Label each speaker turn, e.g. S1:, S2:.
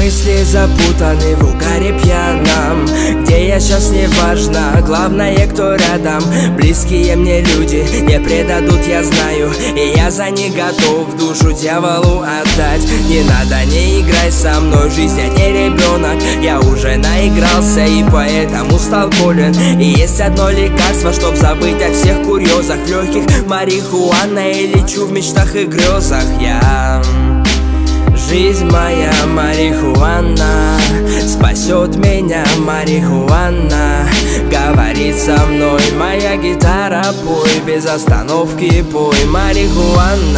S1: мысли запутаны в угаре пьяном. Где я сейчас, не важно, главное, кто рядом. Близкие мне люди не предадут, я знаю, и я за них готов душу дьяволу отдать. Не надо, не играй со мной, жизнь я не ребенок. Я уже наигрался и поэтому стал болен. И есть одно лекарство, чтоб забыть о всех курьезах. В легких марихуана, и лечу в мечтах и грезах я. Жизнь моя марихуана, спасет меня марихуана. Говорит со мной моя гитара, пой без остановки, пой марихуана.